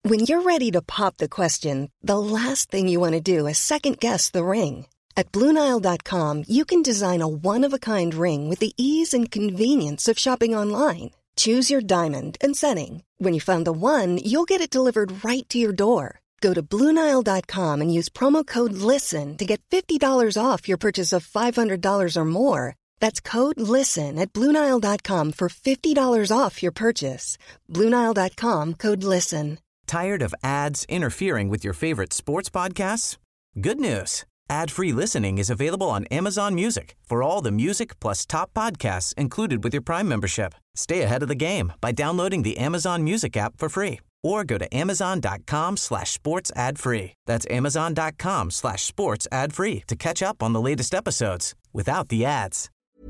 When you're ready to pop the question, the last thing you want to do is second-guess the ring. At BlueNile.com, you can design a one-of-a-kind ring with the ease and convenience of shopping online. Choose your diamond and setting. When you find the one, you'll get it delivered right to your door. Go to BlueNile.com and use promo code LISTEN to get $50 off your purchase of $500 or more. That's code LISTEN at BlueNile.com for $50 off your purchase. BlueNile.com, code LISTEN. Tired of ads interfering with your favorite sports podcasts? Good news. Ad-free listening is available on Amazon Music for all the music plus top podcasts included with your Prime membership. Stay ahead of the game by downloading the Amazon Music app for free or go to amazon.com/sports ad free. That's amazon.com/sports ad free to catch up on the latest episodes without the ads.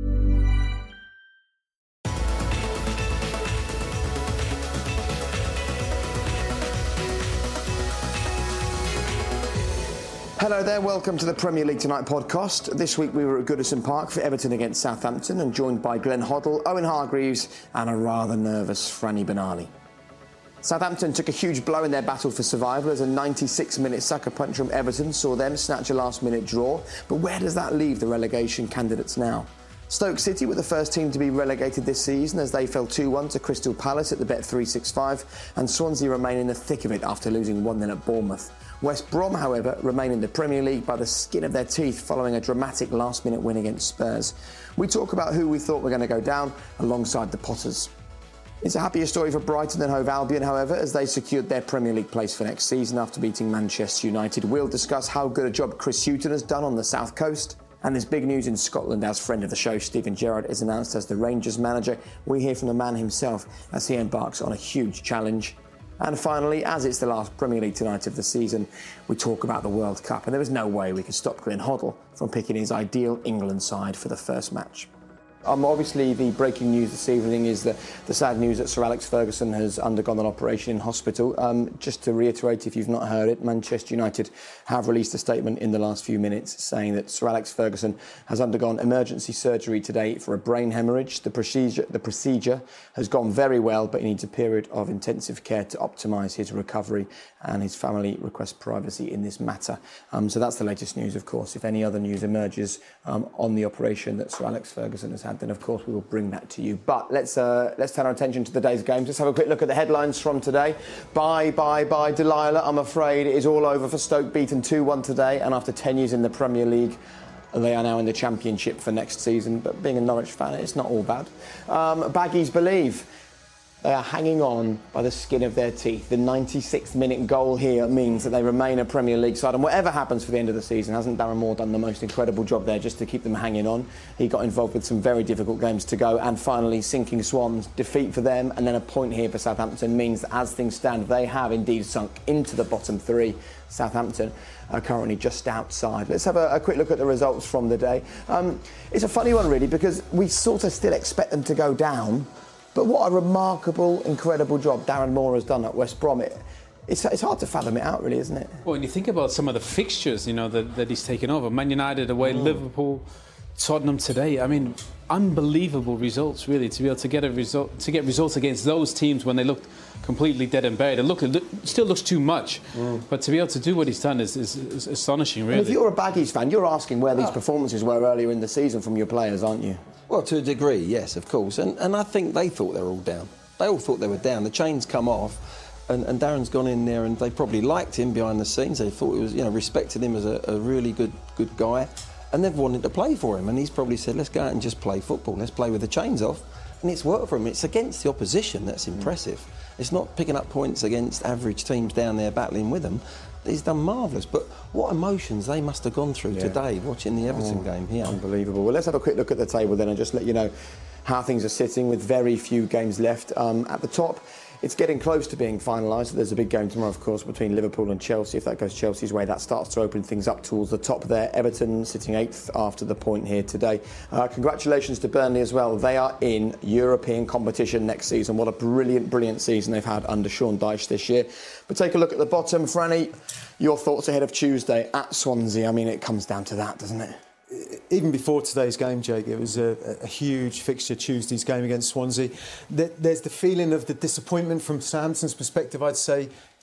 Hello there, welcome to the Premier League Tonight podcast. This week we were at Goodison Park for Everton against Southampton and joined by Glenn Hoddle, Owen Hargreaves and a rather nervous Franny Benali. Southampton took a huge blow in their battle for survival as a 96-minute sucker punch from Everton saw them snatch a last-minute draw. But where does that leave the relegation candidates now? Stoke City were the first team to be relegated this season as they fell 2-1 to Crystal Palace at the Bet365, and Swansea remain in the thick of it after losing 1-0 at Bournemouth. West Brom, however, remain in the Premier League by the skin of their teeth following a dramatic last-minute win against Spurs. We talk about who we thought were going to go down alongside the Potters. It's a happier story for Brighton than Hove Albion, however, as they secured their Premier League place for next season after beating Manchester United. We'll discuss how good a job Chris Hughton has done on the South Coast. And there's big news in Scotland as friend of the show, Steven Gerrard, is announced as the Rangers manager. We hear from the man himself as he embarks on a huge challenge. And finally, as it's the last Premier League Tonight of the season, we talk about the World Cup. And there was no way we could stop Glenn Hoddle from picking his ideal England side for the first match. Obviously, the breaking news this evening is the sad news that Sir Alex Ferguson has undergone an operation in hospital. Just to reiterate, if you've not heard it, Manchester United have released a statement in the last few minutes saying that Sir Alex Ferguson has undergone emergency surgery today for a brain hemorrhage. The procedure has gone very well, but he needs a period of intensive care to optimise his recovery, and his family requests privacy in this matter. So that's the latest news, of course. If any other news emerges on the operation that Sir Alex Ferguson has had, then of course we will bring that to you. But let's turn our attention to the day's games. Let's have a quick look at the headlines from today. Bye, Delilah. I'm afraid it is all over for Stoke, beaten 2-1 today, and after 10 years in the Premier League, they are now in the Championship for next season. But being a Norwich fan, it's not all bad. Baggies believe they are hanging on by the skin of their teeth. The 96th-minute goal here means that they remain a Premier League side. And whatever happens for the end of the season, hasn't Darren Moore done the most incredible job there just to keep them hanging on? He got involved with some very difficult games to go. And finally, sinking Swans, defeat for them, and then a point here for Southampton means that as things stand, they have indeed sunk into the bottom three. Southampton are currently just outside. Let's have a quick look at the results from the day. It's a funny one, really, because we sort of still expect them to go down. But what a remarkable, incredible job Darren Moore has done at West Brom. It's hard to fathom it out, really, isn't it? Well, when you think about some of the fixtures, that he's taken over, Man United away, Liverpool, Tottenham today. I mean, unbelievable results, really, to be able to get results against those teams when they looked completely dead and buried. It still looks too much, but to be able to do what he's done is astonishing, really. And if you're a Baggies fan, you're asking where these performances were earlier in the season from your players, aren't you? Well, to a degree, yes, of course. And I think they thought they were all down. They all thought they were down. The chains come off, and Darren's gone in there, and they probably liked him behind the scenes. They thought it was, respected him as a really good guy, and they've wanted to play for him. And he's probably said, let's go out and just play football. Let's play with the chains off. And it's worked for him. It's against the opposition that's impressive. It's not picking up points against average teams down there battling with them. He's done marvellous, but what emotions they must have gone through today watching the Everton game here. Unbelievable. Well, let's have a quick look at the table then and just let you know how things are sitting with very few games left. At the top, it's getting close to being finalised. There's a big game tomorrow, of course, between Liverpool and Chelsea. If that goes Chelsea's way, that starts to open things up towards the top there. Everton sitting 8th after the point here today. Congratulations to Burnley as well. They are in European competition next season. What a brilliant, brilliant season they've had under Sean Dyche this year. But take a look at the bottom. Franny, your thoughts ahead of Tuesday at Swansea. I mean, it comes down to that, doesn't it? Even before today's game, Jake, it was a huge fixture, Tuesday's game against Swansea. There's the feeling of the disappointment from Southampton's perspective, I'd say,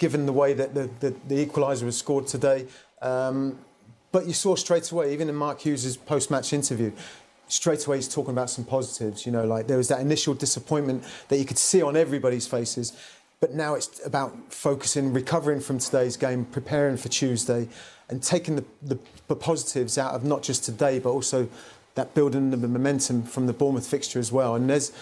given the way that the equaliser was scored today. But you saw straight away, even in Mark Hughes' post-match interview, straight away he's talking about some positives. You know, like there was that initial disappointment that you could see on everybody's faces. But now it's about focusing, recovering from today's game, preparing for Tuesday, and taking the positives out of not just today, but also that building the momentum from the Bournemouth fixture as well. And there's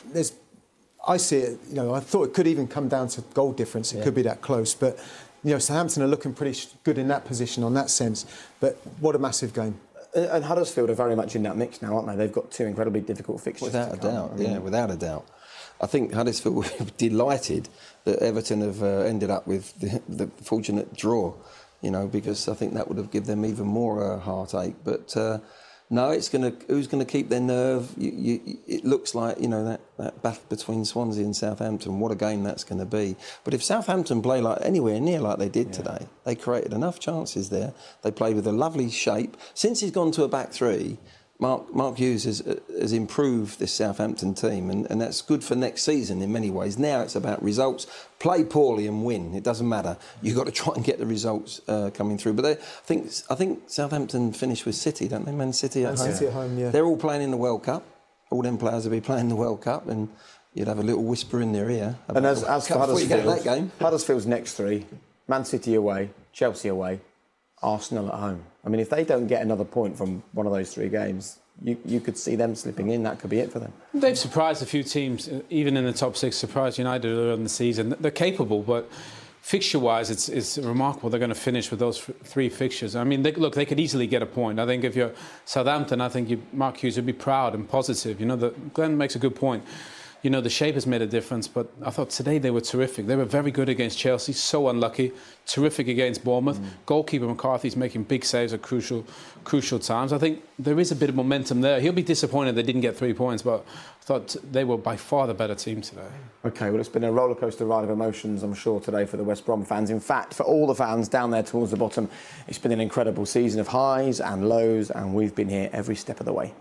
I see it, you know, I thought it could even come down to goal difference. It could be that close. But, you know, Southampton are looking pretty good in that position on that sense. But what a massive game. And Huddersfield are very much in that mix now, aren't they? They've got two incredibly difficult fixtures. Without a doubt, without a doubt. I think Huddersfield will be delighted that Everton have ended up with the fortunate draw, you know, because I think that would have given them even more heartache. But no, who's going to keep their nerve? It looks like, you know, that battle between Swansea and Southampton. What a game that's going to be. But if Southampton play like anywhere near like they did today, they created enough chances there. They played with a lovely shape. Since he's gone to a back three, Mark Hughes has improved this Southampton team, and that's good for next season in many ways. Now it's about results. Play poorly and win. It doesn't matter. You've got to try and get the results coming through. But I think Southampton finished with City, don't they? Man City at home. City at home, yeah. They're all playing in the World Cup. All them players will be playing the World Cup, and you'd have a little whisper in their ear. And as for Huddersfield, that game. Huddersfield's next three: Man City away, Chelsea away, Arsenal at home. I mean, if they don't get another point from one of those three games, you could see them slipping in. That could be it for them. They've surprised a few teams, even in the top six. Surprised United earlier in the season. They're capable, but fixture-wise, it's remarkable they're going to finish with those three fixtures. I mean, they could easily get a point. I think if you're Southampton, I think Mark Hughes would be proud and positive. You know, Glenn makes a good point. You know, the shape has made a difference, but I thought today they were terrific. They were very good against Chelsea, so unlucky. Terrific against Bournemouth. Goalkeeper McCarthy's making big saves at crucial times. I think there is a bit of momentum there. He'll be disappointed they didn't get 3 points, but I thought they were by far the better team today. OK, well, it's been a rollercoaster ride of emotions, I'm sure, today for the West Brom fans. In fact, for all the fans down there towards the bottom, it's been an incredible season of highs and lows, and we've been here every step of the way.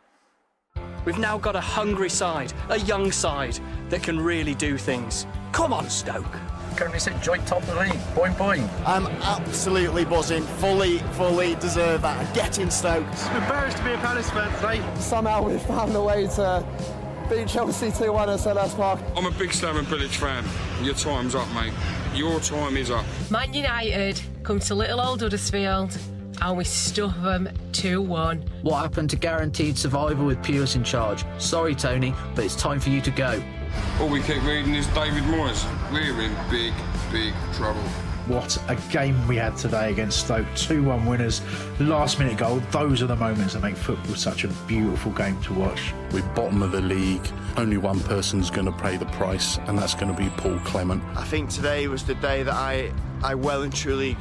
We've now got a hungry side, a young side that can really do things. Come on, Stoke. Currently sit joint top of the league. Boing, boing. I'm absolutely buzzing. Fully deserve that. Get in Stoke. I'm embarrassed to be a Palace fan today. Somehow we've found a way to beat Chelsea 2-1 at Selhurst Park. I'm a big Stamford Bridge fan. Your time's up, mate. Your time is up. Man United come to little old Huddersfield and we stuff them 2-1. What happened to guaranteed survival with Pulis in charge? Sorry, Tony, but it's time for you to go. All we keep reading is David Moyes. We're in big, big trouble. What a game we had today against Stoke. 2-1 winners, last minute goal. Those are the moments that make football such a beautiful game to watch. We're bottom of the league. Only one person's going to pay the price, and that's going to be Paul Clement. I think today was the day that I well and truly,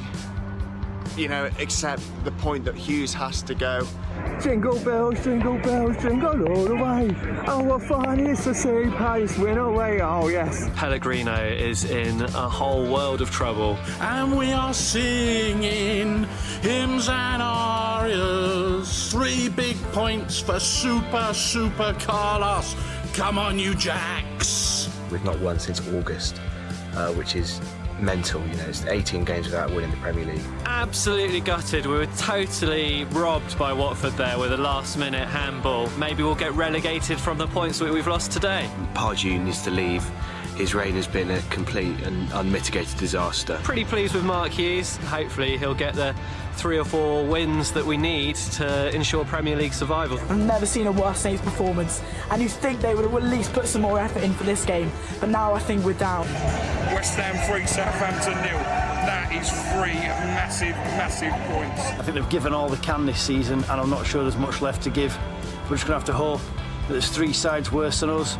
accept the point that Hughes has to go. Jingle bells, jingle all the way. Oh, what fun it is to see Palace win away. Oh, yes. Pellegrino is in a whole world of trouble. And we are singing hymns and arias. 3 big points for Super Carlos. Come on, you Jacks. We've not won since August, which is mental. It's 18 games without winning the Premier League. Absolutely gutted. We were totally robbed by Watford there with a last-minute handball. Maybe we'll get relegated from the points that we've lost today. Pardew needs to leave. His reign has been a complete and unmitigated disaster. Pretty pleased with Mark Hughes. Hopefully he'll get the 3 or 4 wins that we need to ensure Premier League survival. I've never seen a worse Saints performance, and you'd think they would have at least put some more effort in for this game, but now I think we're down. West Ham 3, Southampton 0. That is 3 massive points. I think they've given all they can this season, and I'm not sure there's much left to give. We're just going to have to hope that there's 3 sides worse than us.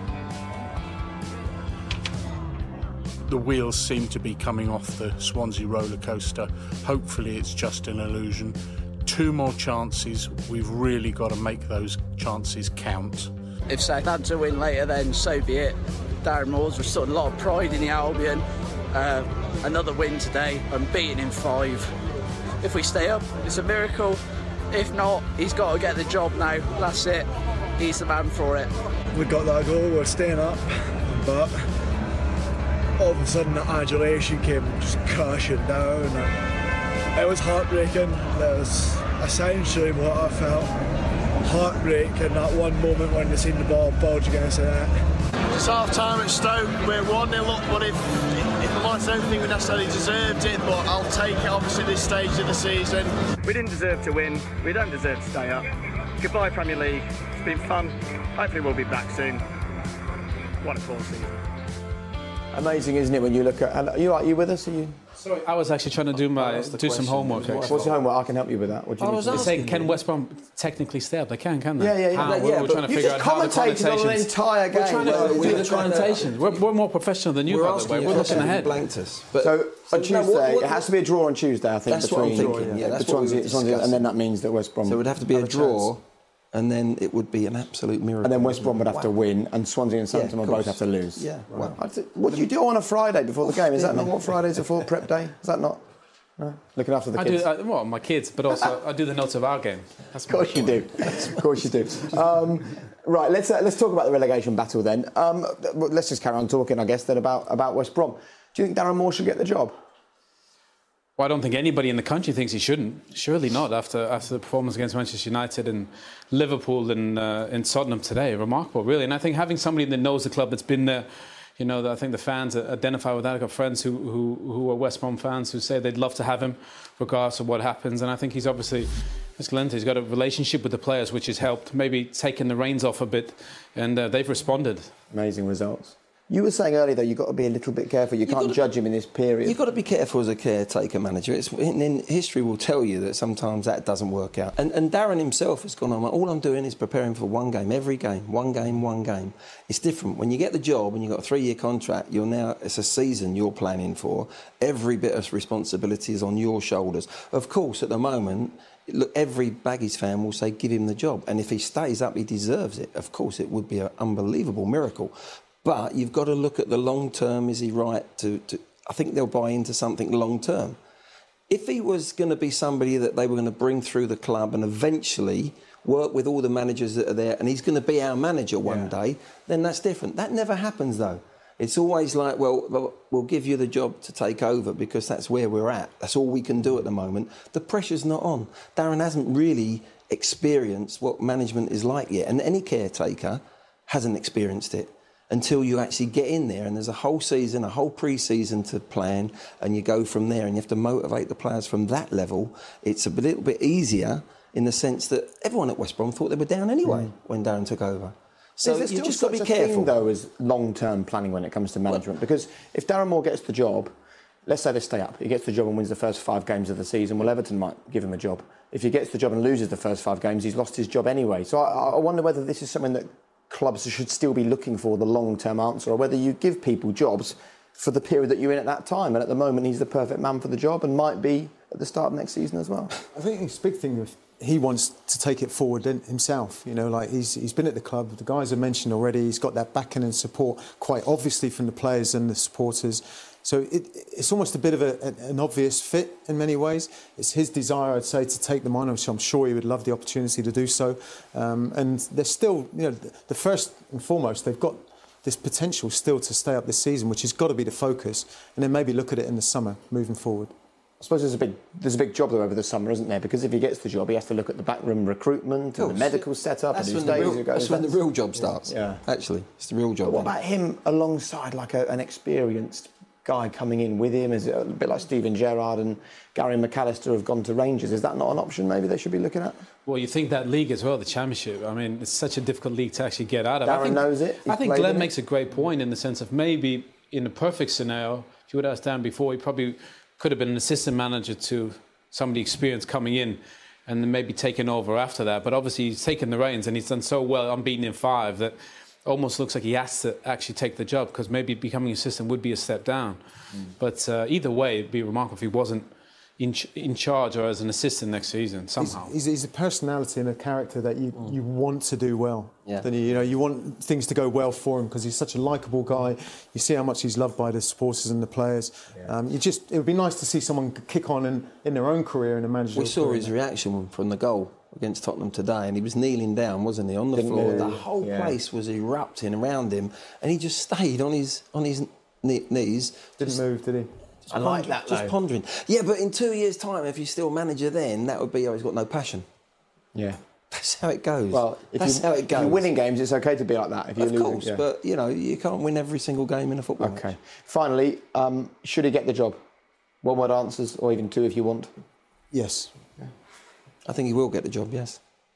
The wheels seem to be coming off the Swansea roller coaster. Hopefully it's just an illusion. 2 more chances. We've really got to make those chances count. If Southampton win later, then so be it. Darren Moore's restored a lot of pride in the Albion. Another win today, unbeaten in 5. If we stay up, it's a miracle. If not, he's got to get the job now. That's it. He's the man for it. We got that goal, we're staying up, but all of a sudden the adulation came just crashing down, and it was heartbreaking. That was essentially what I felt. Heartbreak in that one moment when they seen the ball bulge against the net. It's half time at Stoke, we're 1-0 up, but if the Lions don't think we necessarily deserved it, but I'll take it obviously this stage of the season. We didn't deserve to win, we don't deserve to stay up. Goodbye Premier League, it's been fun, hopefully we'll be back soon. What a poor season. Amazing, isn't it, when you look at... Are you with us? Are you... Sorry, I was actually trying to do some homework. What's your homework? I can help you with that. What do you need to do? They say, can West Brom technically stay up? They can they? Yeah. We're trying to figure out how the connotations... on an entire game. We're trying to do the connotations. We're more professional than you, by the way. We're looking ahead. So on Tuesday, it has to be a draw on Tuesday, I think. That's what I'm thinking. Yeah, that's what we were discussing. And then that means that West Brom... So it would have to be a draw, and then it would be an absolute miracle. And then West Brom would have to win, and Swansea and Southampton would both have to lose. Yeah. Well, what do you do on a Friday before the game? Is that not what Fridays are for? Prep day? Is that not? No? Looking after the kids? Well, my kids, but also I do the notes of our game. Of course you do. Of course you do. Right, let's talk about the relegation battle then. Let's just carry on talking, I guess, then about West Brom. Do you think Darren Moore should get the job? Well, I don't think anybody in the country thinks he shouldn't. Surely not, after the performance against Manchester United and Liverpool and in Tottenham today. Remarkable, really. And I think having somebody that knows the club, that's been there, you know, I think the fans identify with that. I've got friends who are West Brom fans who say they'd love to have him, regardless of what happens. And I think he's obviously, as Glenn said, he's got a relationship with the players, which has helped, maybe taking the reins off a bit, and they've responded. Amazing results. You were saying earlier, though, you've got to be a little bit careful. You can't judge him in this period. You've got to be careful as a caretaker manager. History will tell you that sometimes that doesn't work out. And Darren himself has gone on, all I'm doing is preparing for one game, every game, one game. It's different. When you get the job and you've got a 3-year contract, it's a season you're planning for. Every bit of responsibility is on your shoulders. Of course, at the moment, look, every Baggies fan will say, give him the job. And if he stays up, he deserves it. Of course, it would be an unbelievable miracle. But you've got to look at the long term. Is he right to I think they'll buy into something long term. If he was going to be somebody that they were going to bring through the club and eventually work with all the managers that are there, and he's going to be our manager one day, then that's different. That never happens, though. It's always like, well, we'll give you the job to take over because that's where we're at. That's all we can do at the moment. The pressure's not on. Darren hasn't really experienced what management is like yet, and any caretaker hasn't experienced it until you actually get in there, and there's a whole season, a whole pre-season to plan, and you go from there, and you have to motivate the players from that level. It's a little bit easier in the sense that everyone at West Brom thought they were down anyway when Darren took over. So you just got to be careful. Thing, though, as long-term planning when it comes to management, because if Darren Moore gets the job, let's say they stay up, he gets the job and wins the first 5 games of the season, well, Everton might give him a job. If he gets the job and loses the first 5 games, he's lost his job anyway. So I wonder whether this is something that clubs should still be looking for, the long-term answer, or whether you give people jobs for the period that you're in at that time. And at the moment, he's the perfect man for the job and might be at the start of next season as well. I think it's a big thing if he wants to take it forward himself. You know, like he's been at the club. The guys have mentioned already. He's got that backing and support quite obviously from the players and the supporters. So it's almost a bit of an obvious fit in many ways. It's his desire, I'd say, to take them on, which I'm sure he would love the opportunity to do so. And they're still, you know, the first and foremost, they've got this potential still to stay up this season, which has got to be the focus, and then maybe look at it in the summer, moving forward. I suppose there's a big job though over the summer, isn't there? Because if he gets the job, he has to look at the backroom recruitment and the medical setup. That's when the real job starts. Yeah, actually, it's the real job. But what about him alongside like an experienced guy coming in with him? Is it a bit like Steven Gerrard and Gary McAllister have gone to Rangers? Is that not an option maybe they should be looking at? Well, you think that league as well, the Championship. I mean, it's such a difficult league to actually get out of. Darren knows it. I think Glenn makes a great point in the sense of maybe in a perfect scenario, if you would have asked Darren before, he probably could have been an assistant manager to somebody experienced coming in and then maybe taking over after that. But obviously he's taken the reins and he's done so well, unbeaten in 5, that almost looks like he has to actually take the job, because maybe becoming assistant would be a step down. But either way, it'd be remarkable if he wasn't in charge or as an assistant next season somehow. He's a personality and a character that you want to do well. Yeah. Then you want things to go well for him because he's such a likeable guy. You see how much he's loved by the supporters and the players. Yeah. It would be nice to see someone kick on in their own career in a managerial. We saw his reaction from the goal against Tottenham today, and he was kneeling down, wasn't he, on the floor? The whole place was erupting around him, and he just stayed on his knees. Didn't move, did he? I like that, though. Just pondering. Yeah, but in 2 years' time, if you're still manager then, that would be, he's got no passion. Yeah. That's how it goes. Well, That's how it goes. If you're winning games, it's okay to be like that. If you're losing, course, but, you can't win every single game in a football match. Finally, should he get the job? One-word answers, or even two if you want. Yes. Yeah. I think he will get the job, yes.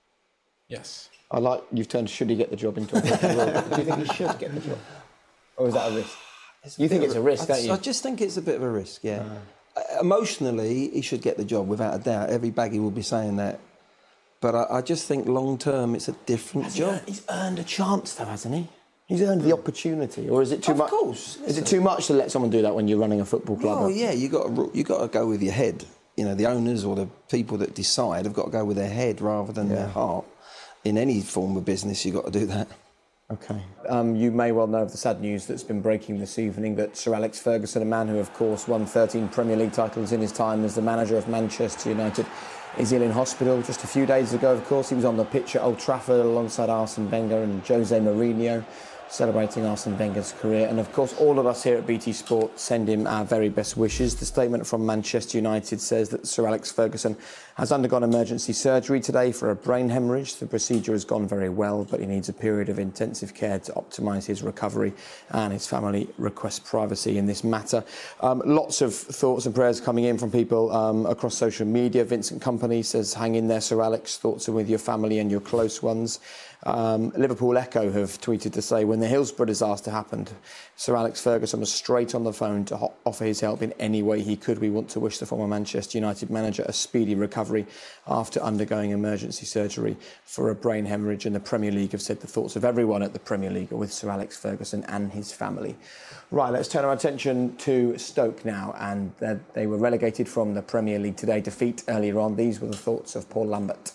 Yes. I like you've turned should he get the job into a will. Do you think he should get the job? Or is that a risk? You think it's a risk, don't you? I just think it's a bit of a risk, yeah. Emotionally, he should get the job, without a doubt. Every baggy will be saying that. But I just think long-term, it's a different job. He's earned a chance, though, hasn't he? He's earned the opportunity. Or is it too much? Of course. Is it too much to let someone do that when you're running a football club? Oh, yeah, you got to go with your head. The owners or the people that decide have got to go with their head rather than their heart. In any form of business, you've got to do that. OK. You may well know of the sad news that's been breaking this evening that Sir Alex Ferguson, a man who, of course, won 13 Premier League titles in his time as the manager of Manchester United, is ill in hospital. Just a few days ago, of course, he was on the pitch at Old Trafford alongside Arsene Wenger and Jose Mourinho, celebrating Arsene Wenger's career. And, of course, all of us here at BT Sport send him our very best wishes. The statement from Manchester United says that Sir Alex Ferguson has undergone emergency surgery today for a brain hemorrhage. The procedure has gone very well, but he needs a period of intensive care to optimise his recovery, and his family requests privacy in this matter. Lots of thoughts and prayers coming in from people across social media. Vincent Kompany says, hang in there, Sir Alex. Thoughts are with your family and your close ones. Liverpool Echo have tweeted to say when the Hillsborough disaster happened, Sir Alex Ferguson was straight on the phone to offer his help in any way he could. We want to wish the former Manchester United manager a speedy recovery after undergoing emergency surgery for a brain hemorrhage. And the Premier League have said the thoughts of everyone at the Premier League are with Sir Alex Ferguson and his family. Right, let's turn our attention to Stoke now. And they were relegated from the Premier League today. Defeat earlier on. These were the thoughts of Paul Lambert.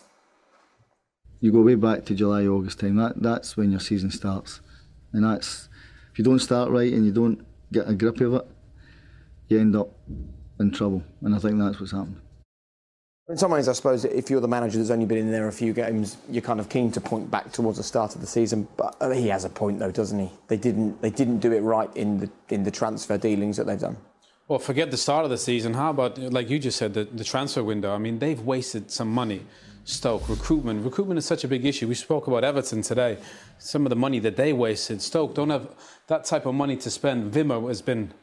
You go way back to July, August time. That's when your season starts, and that's if you don't start right and you don't get a grip of it, you end up in trouble. And I think that's what's happened. In some ways, I suppose if you're the manager that's only been in there a few games, you're kind of keen to point back towards the start of the season. But he has a point, though, doesn't he? They didn't do it right in the transfer dealings that they've done. Well, forget the start of the season. How about, like you just said, the transfer window? I mean, they've wasted some money. Stoke, recruitment is such a big issue. We spoke about Everton today. Some of the money that they wasted. Stoke don't have that type of money to spend. Wimmer has been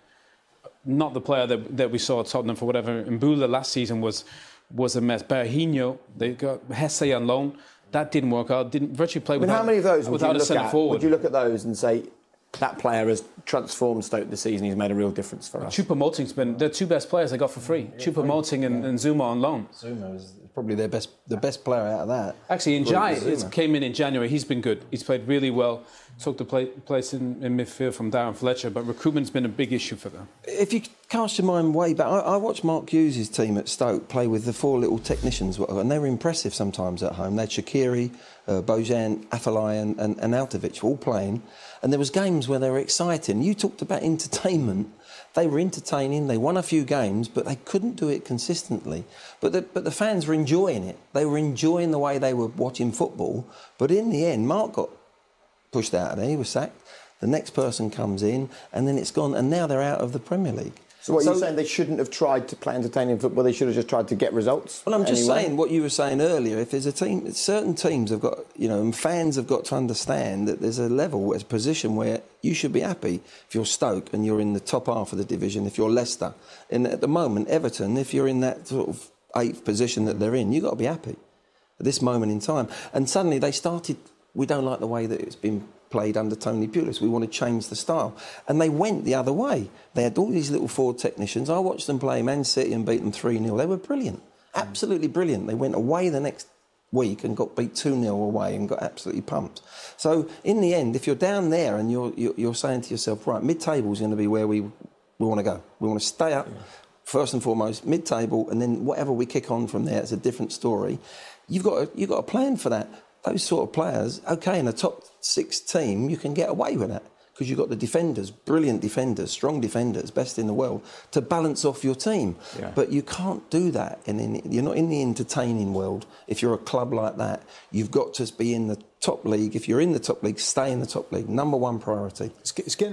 not the player that we saw at Tottenham for whatever. Mbula last season was a mess. Berahino, they got Hesse on loan. That didn't work out. Didn't virtually play without. How many of those would you look at? Would you look at those and say that player has transformed Stoke this season? He's made a real difference for us. Choupo-Moting's been the two best players they got for free. Choupo-Moting and Zuma on loan. Zuma is probably the best player out of that. Actually, Njai came in January. He's been good. He's played really well. Took the place in midfield from Darren Fletcher, but recruitment's been a big issue for them. If you cast your mind way back, I watched Mark Hughes' team at Stoke play with the four little technicians, and they were impressive sometimes at home. They had Shaqiri, Bojan, Afellay and Altovic all playing, and there was games where they were exciting. You talked about entertainment. They were entertaining, they won a few games, but they couldn't do it consistently. But the fans were enjoying it. They were enjoying the way they were watching football. But in the end, Mark got pushed out of there, he was sacked. The next person comes in, and then it's gone, and now they're out of the Premier League. So you're saying they shouldn't have tried to play entertaining football, they should have just tried to get results? Well, I'm just saying what you were saying earlier. If there's a team, certain teams have got, and fans have got to understand that there's a level, a position where you should be happy if you're Stoke and you're in the top half of the division, if you're Leicester. And at the moment, Everton, if you're in that sort of 8th position that they're in, you've got to be happy at this moment in time. And suddenly they started, we don't like the way that it's been played under Tony Pulis. We want to change the style. And they went the other way. They had all these little forward technicians. I watched them play Man City and beat them 3-0. They were brilliant. Absolutely brilliant. They went away the next week and got beat 2-0 away and got absolutely pumped. So in the end, if you're down there and you're saying to yourself, right, mid-table is going to be where we want to go. We want to stay up, first and foremost, mid-table, and then whatever we kick on from there, it's a different story. You've got a plan for that. Those sort of players, OK, in a top 6 team, you can get away with that because you've got the defenders, brilliant defenders, strong defenders, best in the world, to balance off your team. Yeah. But you can't do that. And you're not in the entertaining world. If you're a club like that, you've got to be in the top league. If you're in the top league, stay in the top league. Number one priority. It's getting that.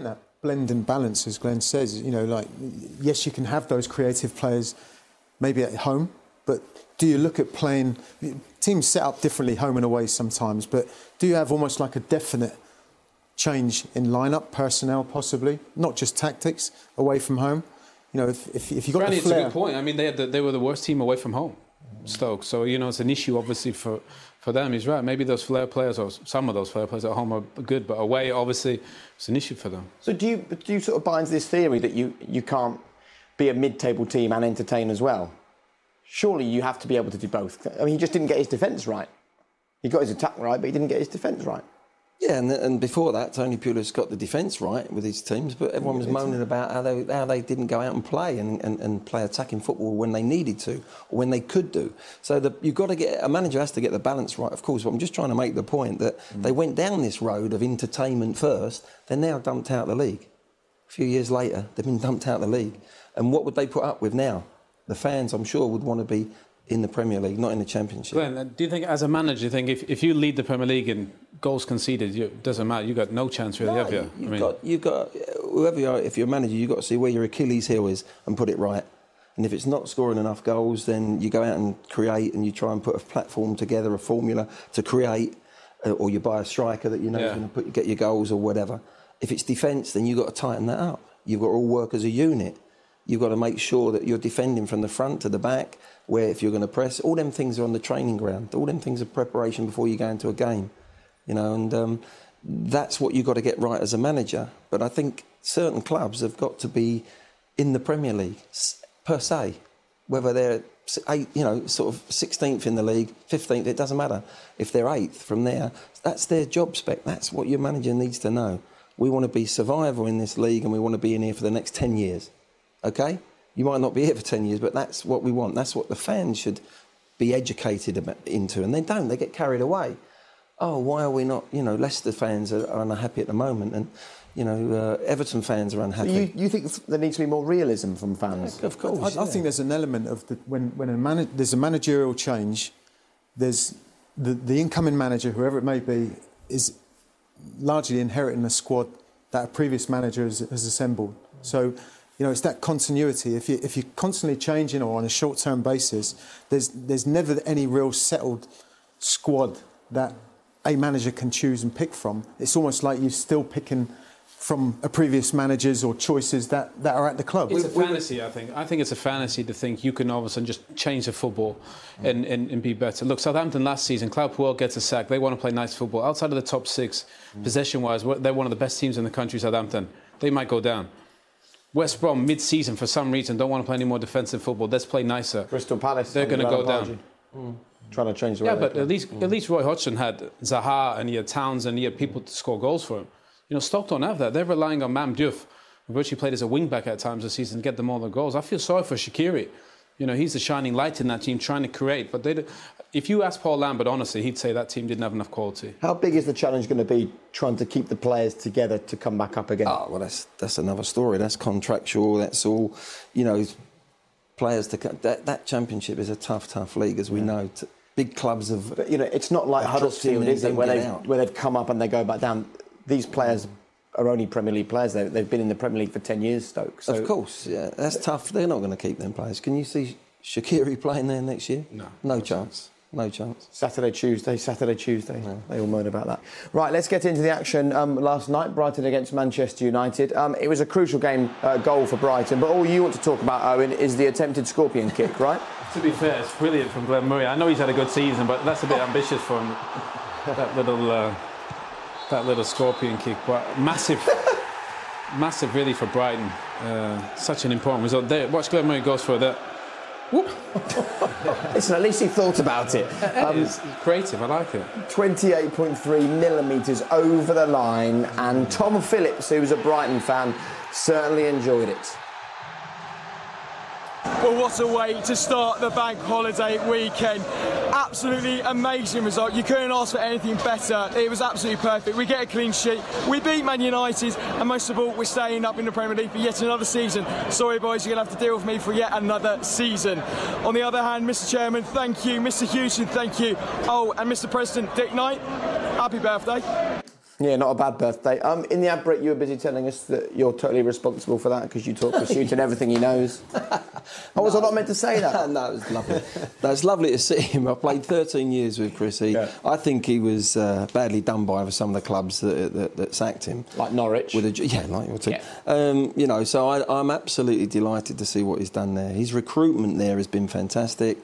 blend and balance, as Glenn says. You know, like, yes, you can have those creative players maybe at home, but do you look at playing... Teams set up differently home and away sometimes, but do you have almost like a definite change in lineup, personnel possibly, not just tactics, away from home? You know, if you got the flair... It's a good point. I mean, they were the worst team away from home, Stoke. So, you know, it's an issue, obviously, for them. He's right. Maybe those flair players, or some of those flair players at home are good, but away, obviously, it's an issue for them. So do you sort of buy into this theory that you can't be a mid-table team and entertain as well? Surely you have to be able to do both. I mean, he just didn't get his defence right. He got his attack right, but he didn't get his defence right. Yeah, and before that, Tony Pulis got the defence right with his teams, but everyone was moaning about how they didn't go out and play and play attacking football when they needed to, or when they could do. So you've got to get... A manager has to get the balance right, of course, but I'm just trying to make the point that they went down this road of entertainment first, they're now dumped out of the league. A few years later, they've been dumped out of the league. And what would they put up with now? The fans, I'm sure, would want to be in the Premier League, not in the Championship. Glenn, do you think, as a manager, you think if you lead the Premier League and goals conceded, it doesn't matter, you've got no chance really, have you? You've got, whoever you are, if you're a manager, you've got to see where your Achilles heel is and put it right. And if it's not scoring enough goals, then you go out and create and you try and put a platform together, a formula to create, or you buy a striker that you know is going to get your goals or whatever. If it's defence, then you've got to tighten that up. You've got to all work as a unit. You've got to make sure that you're defending from the front to the back, where if you're going to press, all them things are on the training ground. All them things are preparation before you go into a game, you know, and that's what you've got to get right as a manager. But I think certain clubs have got to be in the Premier League, per se, whether they're sort of 16th in the league, 15th, it doesn't matter. If they're 8th from there, that's their job spec. That's what your manager needs to know. We want to be survival in this league and we want to be in here for the next 10 years. OK? You might not be here for 10 years, but that's what we want. That's what the fans should be educated into. And they don't. They get carried away. Oh, why are we not... You know, Leicester fans are unhappy at the moment and, you know, Everton fans are unhappy. So you think there needs to be more realism from fans? Of course. I think there's an element of... when there's a managerial change, there's the incoming manager, whoever it may be, is largely inheriting a squad that a previous manager has assembled. So... You know, it's that continuity. If you're constantly changing or on a short-term basis, there's never any real settled squad that a manager can choose and pick from. It's almost like you're still picking from a previous managers or choices that are at the club. It's a fantasy, I think. I think it's a fantasy to think you can all of a sudden just change the football and be better. Look, Southampton last season, Claude Puel gets a sack. They want to play nice football. Outside of the top 6, possession-wise, they're one of the best teams in the country, Southampton. They might go down. West Brom, mid-season, for some reason, don't want to play any more defensive football. Let's play nicer. Crystal Palace. They're going to go down. Trying to change the way. Yeah, but at least Roy Hodgson had Zaha and he had Towns and he had people to score goals for him. You know, Stoke don't have that. They're relying on Mam Diouf, who virtually played as a wing-back at times this season, to get them all the goals. I feel sorry for Shaqiri. You know, he's the shining light in that team, trying to create. But if you ask Paul Lambert, honestly, he'd say that team didn't have enough quality. How big is the challenge going to be trying to keep the players together to come back up again? Oh, well, that's another story. That's contractual. That's all, you know, players to... That Championship is a tough league, as we know. Big clubs have... But, you know, it's not like Huddersfield, is it, where they've come up and they go back down. These players are only Premier League players. They've been in the Premier League for 10 years, Stoke. So of course, yeah. That's tough. They're not going to keep them players. Can you see Shaqiri playing there next year? No chance. No chance. Saturday, Tuesday. No. They all moan about that. Right, let's get into the action. Last night, Brighton against Manchester United. It was a crucial game, goal for Brighton, but all you want to talk about, Owen, is the attempted scorpion kick, right? To be fair, it's brilliant from Glenn Murray. I know he's had a good season, but that's a bit ambitious for him. That little scorpion kick, but massive really for Brighton. Such an important result. There, watch Glenn Murray goes for that. Whoop. Listen, at least he thought about it. It's creative, I like it. 28.3 millimetres over the line, and Tom Phillips, who's a Brighton fan, certainly enjoyed it. Well, what a way to start the bank holiday weekend. Absolutely amazing result. You couldn't ask for anything better. It was absolutely perfect. We get a clean sheet. We beat Man United, and most of all, we're staying up in the Premier League for yet another season. Sorry, boys, you're going to have to deal with me for yet another season. On the other hand, Mr. Chairman, thank you. Mr. Houston, thank you. Oh, and Mr. President, Dick Knight, happy birthday. Yeah, not a bad birthday. In the ad break, you were busy telling us that you're totally responsible for that because you taught Chris and everything he knows. Was I not meant to say that? No, it was lovely. It's lovely to see him. I played 13 years with Chrissy. Yeah. I think he was badly done by some of the clubs that sacked him. Like Norwich? Like your team. Yeah. So I'm absolutely delighted to see what he's done there. His recruitment there has been fantastic.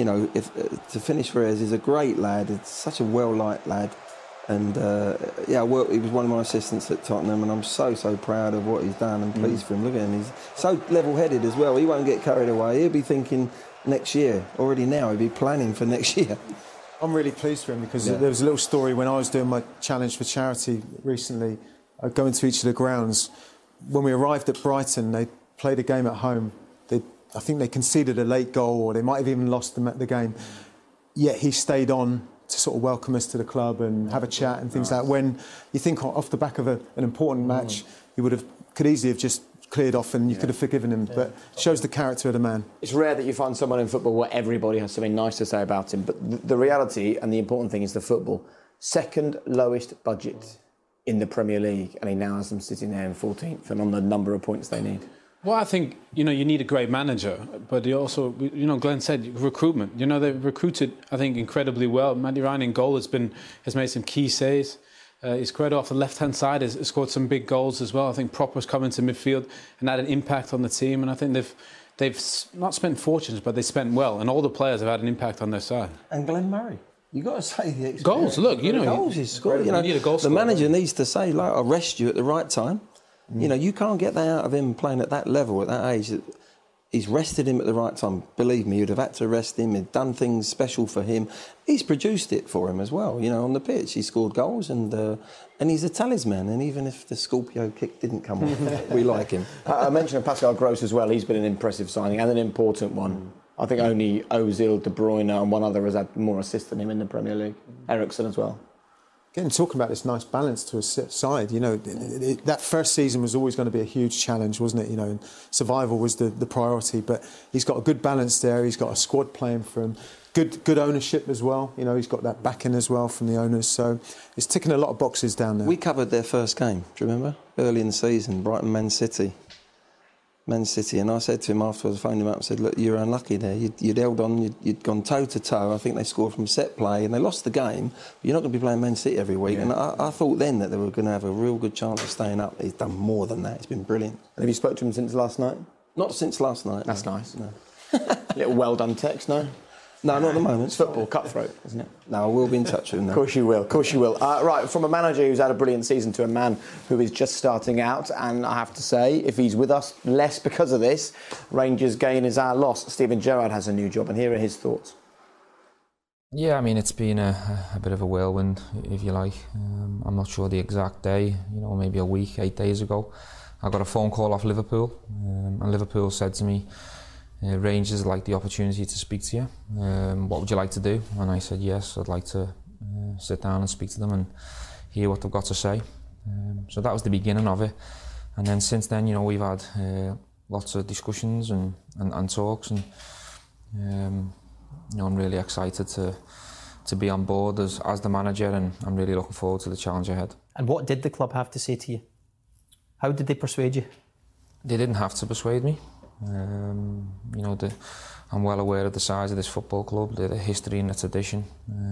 To finish for us, he's a great lad. He's such a well-liked lad. And he was one of my assistants at Tottenham, and I'm so proud of what he's done and pleased for him. Look at him, he's so level-headed as well. He won't get carried away. He'll be thinking next year, already now, he'll be planning for next year. I'm really pleased for him because there was a little story when I was doing my challenge for charity recently. I'd go into each of the grounds. When we arrived at Brighton, they played a game at home. I think they conceded a late goal, or they might have even lost the game. Yet he stayed on to sort of welcome us to the club and have a chat and things like that. When you think off the back of an important match, he could easily have just cleared off and you could have forgiven him. But it shows the character of the man. It's rare that you find someone in football where everybody has something nice to say about him. But the reality and the important thing is the football. Second lowest budget in the Premier League, and he now has them sitting there in 14th and on the number of points they need. Well, I think, you need a great manager, but you also, Glenn said recruitment. They've recruited, I think, incredibly well. Matty Ryan in goal has made some key saves. He's great off the left-hand side, has scored some big goals as well. I think Proper's come into midfield and had an impact on the team, and I think they've not spent fortunes, but they spent well, and all the players have had an impact on their side. And Glenn Murray. You've got to say the experience. Goals, look, goals he's scored. You need a goal scorer. The manager needs to say, I'll rest you at the right time. You can't get that out of him playing at that level, at that age. He's rested him at the right time. Believe me, you'd have had to rest him. He'd done things special for him. He's produced it for him as well, on the pitch. He scored goals and he's a talisman. And even if the Scorpio kick didn't come off, we like him. I mentioned Pascal Gross as well. He's been an impressive signing and an important one. I think only Ozil, De Bruyne and one other has had more assists than him in the Premier League. Eriksen as well. Again, talking about this nice balance to a side, that first season was always going to be a huge challenge, wasn't it? And survival was the priority, but he's got a good balance there. He's got a squad playing for him, good ownership as well. He's got that backing as well from the owners, so it's ticking a lot of boxes down there. We covered their first game, do you remember? Early in the season, Brighton Man City, and I said to him afterwards, I phoned him up and said, look, you're unlucky there. You'd held on, you'd gone toe-to-toe. I think they scored from set play and they lost the game, but you're not going to be playing Man City every week. Yeah. And I thought then that they were going to have a real good chance of staying up. He's done more than that. It's been brilliant. And have you spoke to him since last night? Not since last night. That's no. Nice. No. Little well-done text, no? No, not at the moment. It's football, cutthroat, isn't it? No, I will be in touch with him now. Of course you will. Right, from a manager who's had a brilliant season to a man who is just starting out, and I have to say, if he's with us less because of this, Rangers' gain is our loss. Steven Gerrard has a new job, and here are his thoughts. Yeah, I mean, it's been a bit of a whirlwind, if you like. I'm not sure the exact day, maybe a week, 8 days ago. I got a phone call off Liverpool, and Liverpool said to me, Rangers would like the opportunity to speak to you. What would you like to do? And I said, yes, I'd like to sit down and speak to them and hear what they've got to say. So that was the beginning of it. And then since then, we've had lots of discussions and talks, and I'm really excited to be on board as the manager, and I'm really looking forward to the challenge ahead. And what did the club have to say to you? How did they persuade you? They didn't have to persuade me. I'm well aware of the size of this football club, the history and the tradition.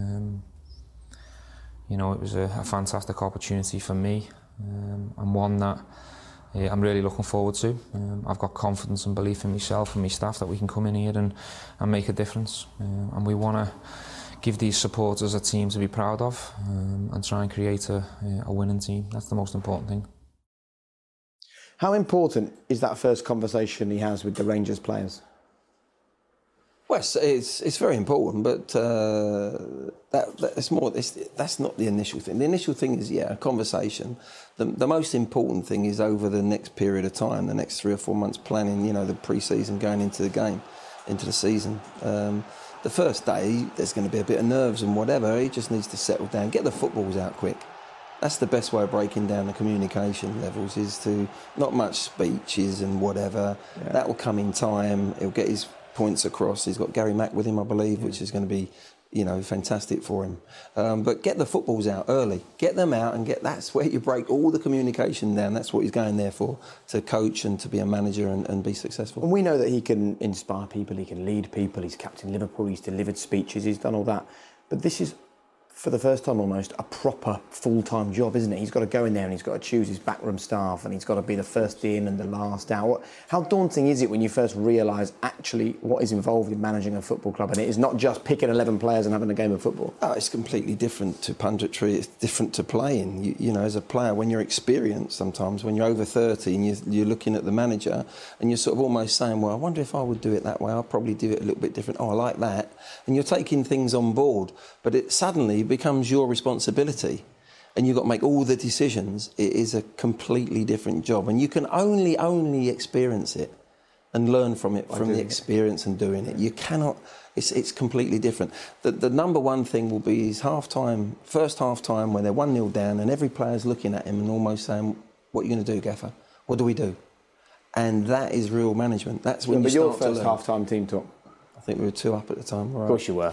It was a fantastic opportunity for me, and one that I'm really looking forward to. I've got confidence and belief in myself and my staff that we can come in here and make a difference. And we want to give these supporters a team to be proud of, and try and create a winning team. That's the most important thing. How important is that first conversation he has with the Rangers players? Well, it's very important, but that's not the initial thing. The initial thing is, a conversation. The most important thing is over the next period of time, the next 3 or 4 months, planning, the pre-season, going into the game, into the season. The first day, there's going to be a bit of nerves and whatever. He just needs to settle down, get the footballs out quick. That's the best way of breaking down the communication levels, is to not much speeches and whatever. That will come in time. He'll get his points across. He's got Gary Mack with him, I believe, which is going to be you know, fantastic for him. But get the footballs out early. Get them out and that's where you break all the communication down. That's what he's going there for, to coach and to be a manager and be successful. And we know that he can inspire people, he can lead people, he's captained Liverpool, he's delivered speeches, he's done all that. But this is, for the first time almost, a proper full-time job, isn't it? He's got to go in there and he's got to choose his backroom staff and he's got to be the first in and the last out. How daunting is it when you first realise actually what is involved in managing a football club, and it is not just picking 11 players and having a game of football? Oh, it's completely different to punditry. It's different to playing. You know, as a player, when you're experienced sometimes, when you're over 30 and you're looking at the manager and you're sort of almost saying, well, I wonder if I would do it that way. I'll probably do it a little bit different. Oh, I like that. And you're taking things on board. But it suddenly becomes your responsibility and you've got to make all the decisions. It is a completely different job. And you can only experience it and learn from it, from the experience and doing it. You cannot... It's completely different. The number one thing will be his first half-time when they're 1-0 down and every player's looking at him and almost saying, what are you going to do, Gaffer? What do we do? And that is real management. That's when you start to learn. But your first half-time team talk? I think we were 2 up at the time. Right? Of course you were.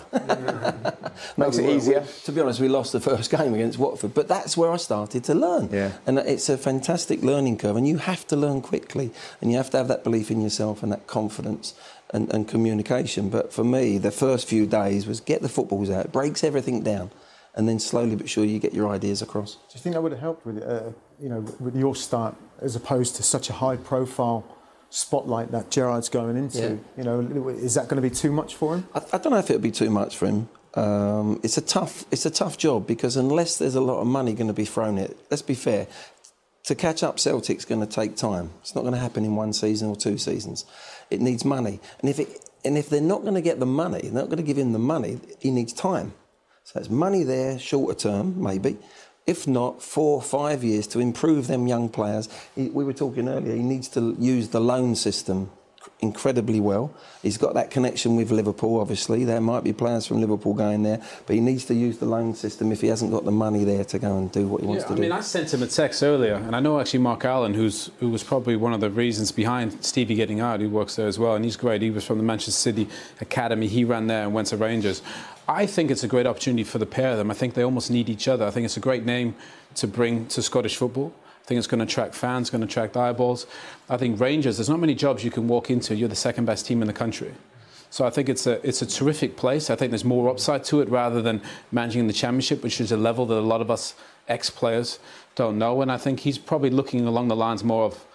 Makes it easier. To be honest, we lost the first game against Watford, but that's where I started to learn. Yeah. And it's a fantastic learning curve, and you have to learn quickly, and you have to have that belief in yourself and that confidence and communication. But for me, the first few days was get the footballs out, it breaks everything down, and then slowly but surely you get your ideas across. Do you think that would have helped with, with your start as opposed to such a high-profile spotlight that Gerrard's going into? Yeah. You know, is that going to be too much for him? I don't know if it'll be too much for him. It's a tough job because unless there's a lot of money going to be thrown at it, let's be fair, to catch up Celtic's going to take time. It's not going to happen in 1 season or 2 seasons. It needs money, and if they're not going to get the money, they're not going to give him the money. He needs time. So it's money there, shorter term maybe. If not, 4 or 5 years to improve them young players. We were talking earlier, he needs to use the loan system incredibly well. He's got that connection with Liverpool, obviously. There might be players from Liverpool going there, but he needs to use the loan system if he hasn't got the money there to go and do what he wants to do. I mean, I sent him a text earlier, and I know actually Mark Allen, who was probably one of the reasons behind Stevie getting out. He works there as well, and he's great. He was from the Manchester City Academy. He ran there and went to Rangers. I think it's a great opportunity for the pair of them. I think they almost need each other. I think it's a great name to bring to Scottish football. I think it's going to attract fans, going to attract eyeballs. I think Rangers, there's not many jobs you can walk into. You're the second best team in the country. So I think it's a terrific place. I think there's more upside to it rather than managing the Championship, which is a level that a lot of us ex-players don't know. And I think he's probably looking along the lines more of,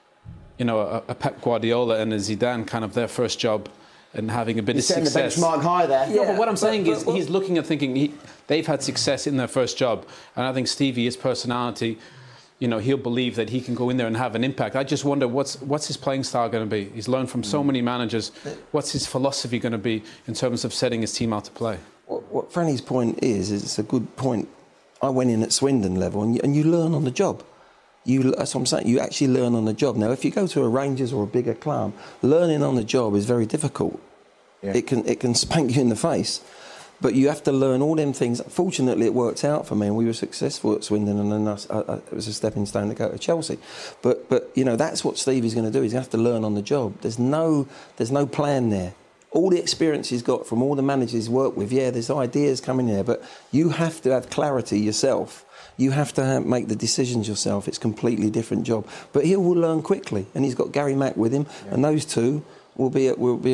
you know, a Pep Guardiola and a Zidane, kind of their first job and having a bit of success. Setting the benchmark high there. Yeah, but what I'm saying is he's looking at thinking they've had success in their first job. And I think Stevie, his personality, you know, he'll believe that he can go in there and have an impact. I just wonder what's his playing style going to be. He's learned from so many managers. What's his philosophy going to be in terms of setting his team out to play? What Franny's point is it's a good point. I went in at Swindon level and you learn on the job. That's what I'm saying. You actually learn on the job. Now, if you go to a Rangers or a bigger club, learning on the job is very difficult. Yeah. It can spank you in the face. But you have to learn all them things. Fortunately, it worked out for me, and we were successful at Swindon, and then it was a stepping stone to go to Chelsea. But you know, that's what Stevie's going to do. He's going to have to learn on the job. There's no plan there. All the experience he's got from all the managers he's worked with, there's ideas coming there, but you have to have clarity yourself. You have to make the decisions yourself. It's a completely different job. But he will learn quickly, and he's got Gary Mack with him, and those two will be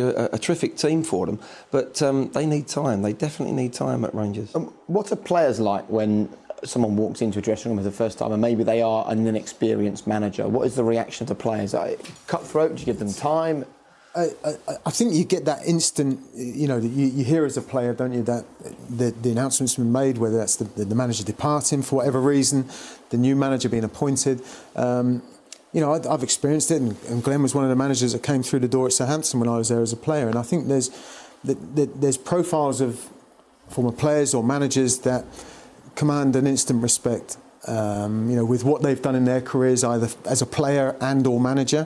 a terrific team for them. But they need time. They definitely need time at Rangers. What are players like when someone walks into a dressing room for the first time and maybe they are an inexperienced manager? What is the reaction of the players? Cutthroat? Do you give them time? I think you get that instant, you know, that you hear as a player, don't you, that the announcement's been made, whether that's the manager departing for whatever reason, the new manager being appointed. You know, I've experienced it, and Glenn was one of the managers that came through the door at Southampton when I was there as a player. And I think there's profiles of former players or managers that command an instant respect, you know, with what they've done in their careers, either as a player and or manager.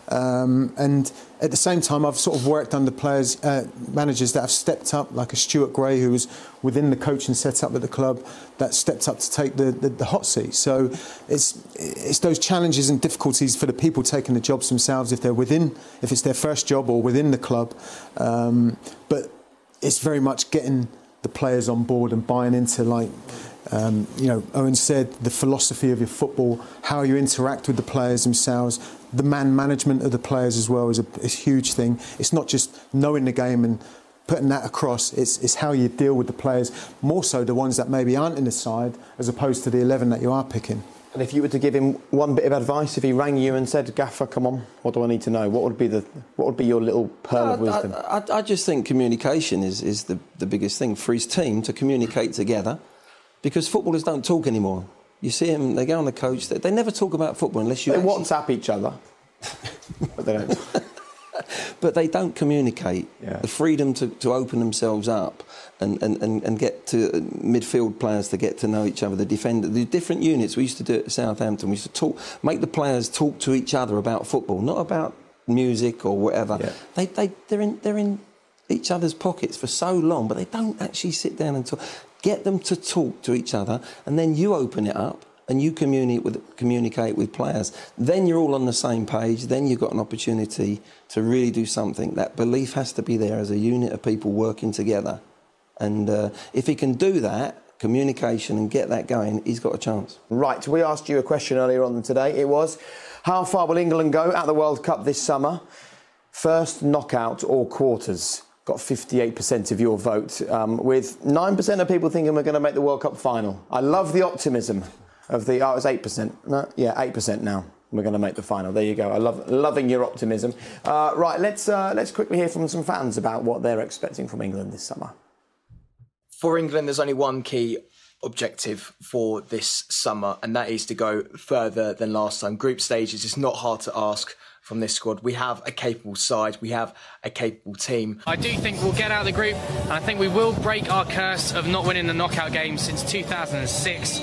And at the same time, I've sort of worked under managers that have stepped up, like a Stuart Gray, who was within the coaching setup at the club, that stepped up to take the hot seat. So it's those challenges and difficulties for the people taking the jobs themselves, if it's their first job or within the club. But it's very much getting the players on board and buying into, like, Owen said, the philosophy of your football, how you interact with the players themselves, the man management of the players as well is a huge thing. It's not just knowing the game and putting that across, it's how you deal with the players, more so the ones that maybe aren't in the side, as opposed to the 11 that you are picking. And if you were to give him one bit of advice, if he rang you and said, "Gaffer, come on, what do I need to know?" What would be your little pearl of wisdom? I just think communication is the biggest thing for his team to communicate together, because footballers don't talk anymore. You see them, they go on the coach, they never talk about football unless you... They WhatsApp each other, but they don't. But they don't communicate. Yeah. The freedom to open themselves up and get to midfield players to get to know each other, the defender, the different units. We used to do it at Southampton. We used to make the players talk to each other about football, not about music or whatever. Yeah. They're in each other's pockets for so long, but they don't actually sit down and talk. Get them to talk to each other, and then you open it up and you communicate with players. Then you're all on the same page. Then you've got an opportunity to really do something. That belief has to be there as a unit of people working together. And if he can do that, communication, and get that going, he's got a chance. Right, we asked you a question earlier on today. It was, how far will England go at the World Cup this summer? First, knockout or quarters? Got 58% of your vote, with 9% of people thinking we're going to make the World Cup final. I love the optimism of the... Oh, it was 8%. No, yeah, 8% now. We're going to make the final. There you go. I loving your optimism. Right, let's quickly hear from some fans about what they're expecting from England this summer. For England, there's only one key objective for this summer, and that is to go further than last time. Group stages is not hard to ask from this squad. We have a capable side, we have a capable team. I do think we'll get out of the group, and I think we will break our curse of not winning the knockout game since 2006.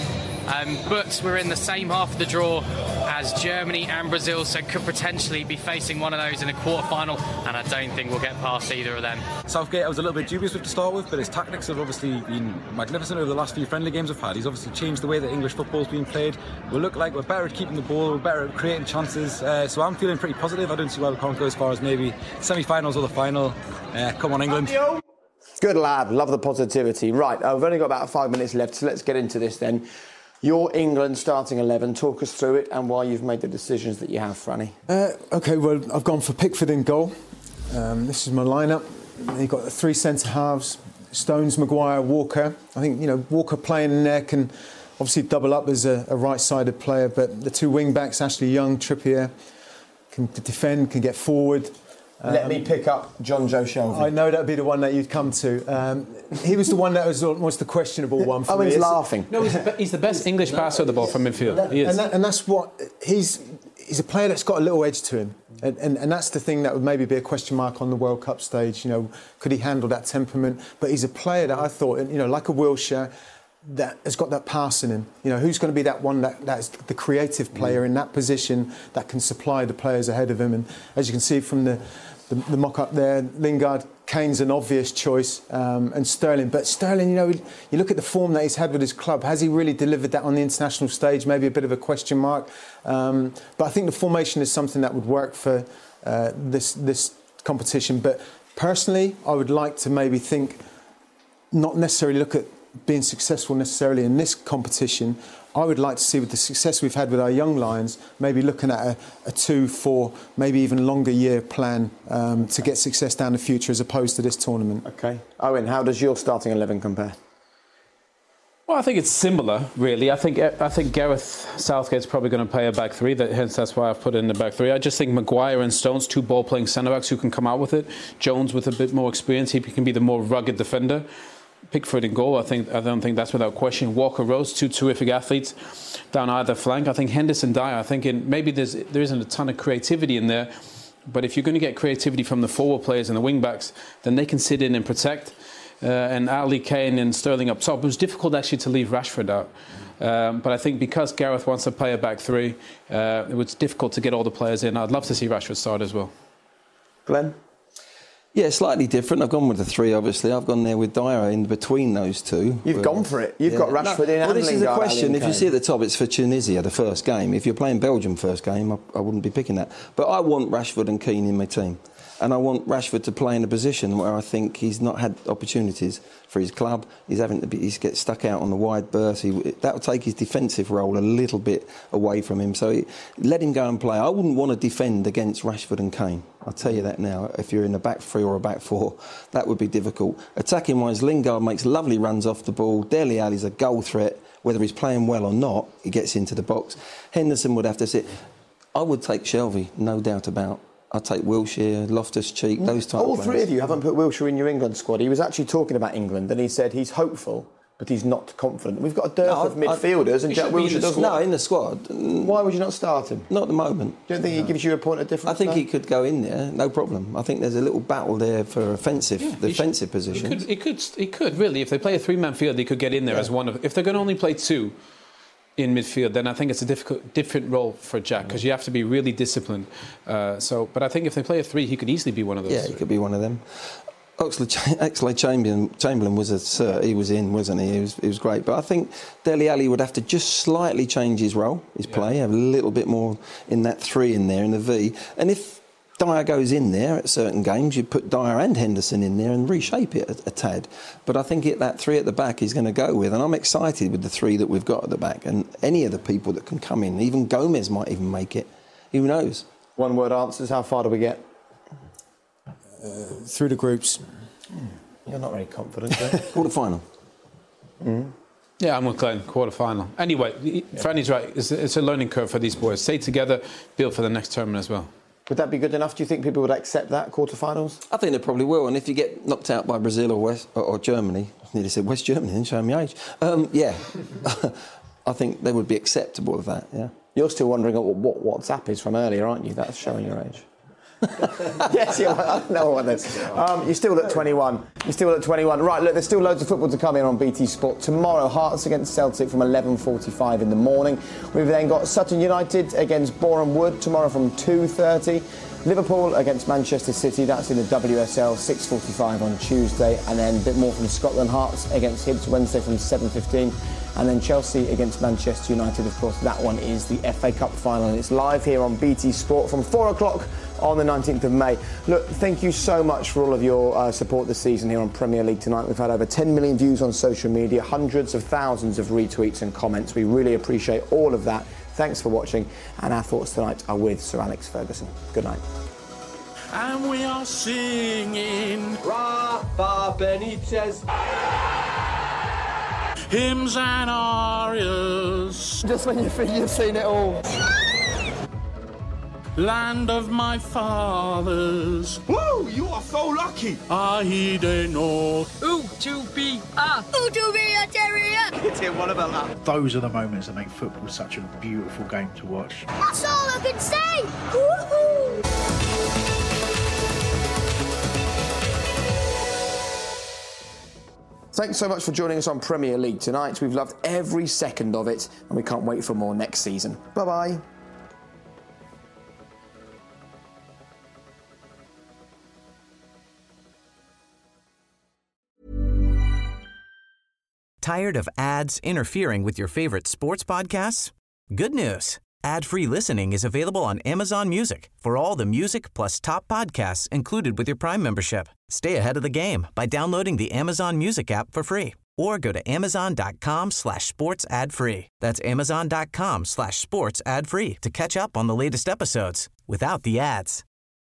But we're in the same half of the draw as Germany and Brazil, so could potentially be facing one of those in a quarter-final, and I don't think we'll get past either of them. Southgate I was a little bit dubious with to start with, but his tactics have obviously been magnificent over the last few friendly games we've had. He's obviously changed the way that English football's been played. We look like we're better at keeping the ball, we're better at creating chances, so I'm feeling pretty positive. I don't see why we can't go as far as maybe semi-finals or the final. Come on, England. Good lad, love the positivity. Right, we've only got about 5 minutes left, so let's get into this then. Your England starting 11, talk us through it and why you've made the decisions that you have, Franny. OK, well, I've gone for Pickford in goal. This is my lineup. You've got the 3 centre-halves, Stones, Maguire, Walker. I think, Walker playing in there can obviously double up as a right-sided player, but the 2 wing-backs, Ashley Young, Trippier, can defend, can get forward. Let me pick up John Joe Shelvey. I know that would be the one that you'd come to. He was the one that was almost the questionable one for me. Owen's laughing. No, he's the best English passer of the ball from midfield. He is. And that's what... He's a player that's got a little edge to him. And that's the thing that would maybe be a question mark on the World Cup stage. Could he handle that temperament? But he's a player that I thought, like a Wilshere, that has got that pass in him. Who's going to be that one that's the creative player in that position that can supply the players ahead of him? And as you can see from the mock-up there, Lingard, Kane's an obvious choice, and Sterling. But Sterling, you look at the form that he's had with his club. Has he really delivered that on the international stage? Maybe a bit of a question mark. But I think the formation is something that would work for this competition. But personally, I would like to maybe think, not necessarily look at being successful necessarily in this competition. I would like to see, with the success we've had with our young Lions, maybe looking at a 2, 4, maybe even longer year plan to get success down the future as opposed to this tournament. OK. Owen, how does your starting 11 compare? Well, I think it's similar, really. I think Gareth Southgate's probably going to play a back 3. Hence, that's why I've put in the back 3. I just think Maguire and Stones, 2 ball-playing centre-backs who can come out with it. Jones with a bit more experience. He can be the more rugged defender. Pickford in goal, I don't think that's without question. Walker, Rose, 2 terrific athletes down either flank. I think Henderson, Dyer, I think maybe there isn't a ton of creativity in there, but if you're going to get creativity from the forward players and the wing backs, then they can sit in and protect. And Ali, Kane and Sterling up top. It was difficult actually to leave Rashford out. But I think because Gareth wants to play a back 3, it was difficult to get all the players in. I'd love to see Rashford start as well. Glenn? Yeah, slightly different. I've gone with the 3, obviously. I've gone there with Dyer in between those 2. You've gone for it. You've got Rashford in. Well, this is the question. If you see at the top, it's for Tunisia, the first game. If you're playing Belgium first game, I wouldn't be picking that. But I want Rashford and Keane in my team. And I want Rashford to play in a position where I think he's not had opportunities for his club. He's gets stuck out on the wide berth. That will take his defensive role a little bit away from him. So let him go and play. I wouldn't want to defend against Rashford and Kane. I'll tell you that now. If you're in a back three or a back four, that would be difficult. Attacking-wise, Lingard makes lovely runs off the ball. Dele Alli's a goal threat. Whether he's playing well or not, he gets into the box. Henderson would have to sit. I would take Shelvey, no doubt about. I'd take Wilshere, Loftus-Cheek, those type of players. All three of you haven't put Wilshere in your England squad. He was actually talking about England and he said he's hopeful, but he's not confident. We've got a dearth of midfielders and Jack Wilshere doesn't. No, in the squad. Why would you not start him? Not at the moment. Do you think he gives you a point of difference? I think he could go in there, no problem. I think there's a little battle there for defensive positions. He could really. If they play a three-man field, he could get in there as one of. If they're going to only play two in midfield, then I think it's a different role for Jack, because you have to be really disciplined. But I think if they play a three, he could easily be one of those. Yeah, he could be one of them. Oxlade-Chamberlain he was in, wasn't he? He was great. But I think Dele Alli would have to just slightly change his role, his play, have a little bit more in that three in there, in the V. And if Dyer goes in there at certain games, you put Dyer and Henderson in there and reshape it a tad. But I think that three at the back he's going to go with. And I'm excited with the three that we've got at the back. And any of the people that can come in, even Gomez might even make it. Who knows? One-word answers, how far do we get? Through the groups. You're not very confident, Quarter-final. Yeah, I'm with Glenn, quarter-final. Anyway, Franny's right. It's a learning curve for these boys. Stay together, build for the next tournament as well. Would that be good enough? Do you think people would accept that, quarter-finals? I think they probably will. And if you get knocked out by Brazil or Germany, I nearly said West Germany, then showing my age. Yeah, I think they would be acceptable of that, yeah. You're still wondering what WhatsApp is from earlier, aren't you? That's showing your age. Yes, yeah, I know what that is. You're still at 21. Right, look, there's still loads of football to come in on BT Sport. Tomorrow, Hearts against Celtic from 11:45 in the morning. We've then got Sutton United against Boreham Wood tomorrow from 2:30. Liverpool against Manchester City, that's in the WSL, 6:45 on Tuesday. And then a bit more from Scotland, Hearts against Hibs Wednesday from 7:15. And then Chelsea against Manchester United, of course, that one is the FA Cup final. And it's live here on BT Sport from 4 o'clock on the 19th of May. Look, thank you so much for all of your support this season here on Premier League Tonight. We've had over 10 million views on social media, hundreds of thousands of retweets and comments. We really appreciate all of that. Thanks for watching. And our thoughts tonight are with Sir Alex Ferguson. Good night. And we are singing Rafa Benitez. Hymns and arias. Just when you think you've seen it all. Land of my fathers. Woo! You are so lucky. I don't know. Ooh, to be a terrier. Hit it, what about that? Those are the moments that make football such a beautiful game to watch. That's all I can say. Woohoo! Thanks so much for joining us on Premier League Tonight. We've loved every second of it, and we can't wait for more next season. Bye-bye. Tired of ads interfering with your favorite sports podcasts? Good news. Ad-free listening is available on Amazon Music for all the music plus top podcasts included with your Prime membership. Stay ahead of the game by downloading the Amazon Music app for free or go to amazon.com/sports ad free. That's amazon.com/sports ad free to catch up on the latest episodes without the ads.